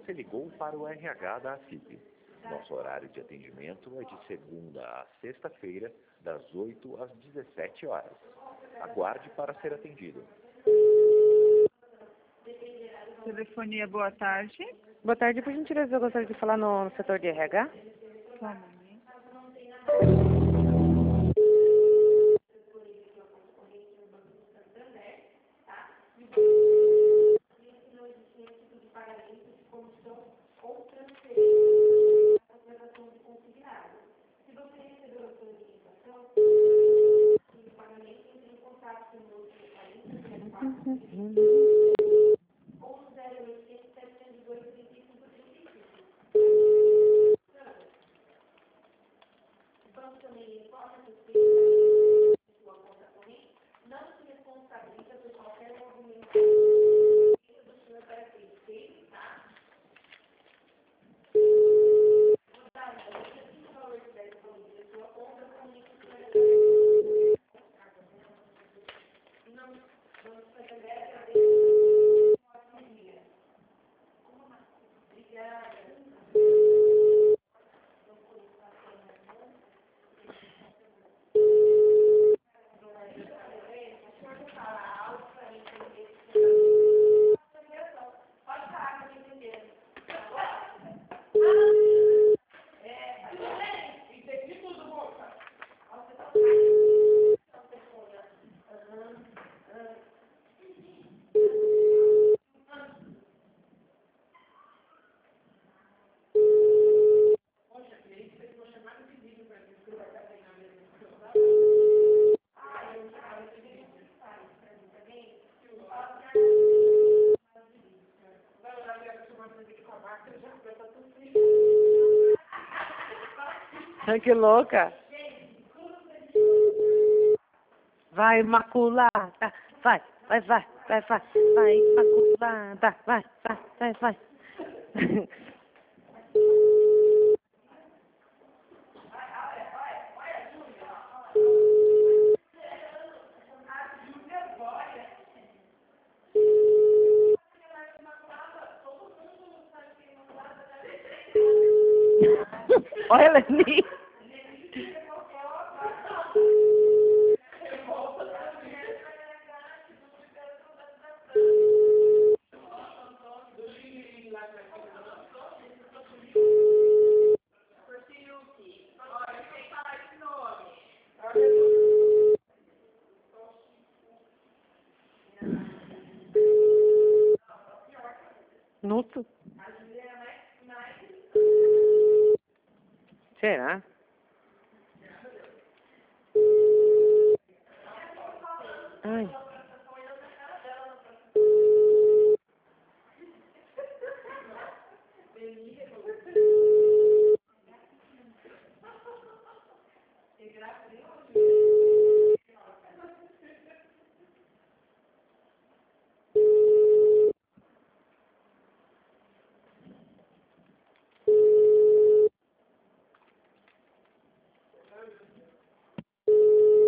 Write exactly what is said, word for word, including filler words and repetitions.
Você ligou para o R H da AFIP. Nosso horário de atendimento é de segunda a sexta-feira, das oito às dezessete horas. Aguarde para ser atendido. Telefonia, boa tarde. Boa tarde, por gentileza, eu gostaria de falar no setor de R H. Só um momento. Que louca! Vai, maculada! Vai, vai, vai, vai, vai, vai, maculada! Vai, vai, vai, vai! Olha, Leni! Nuto? Será?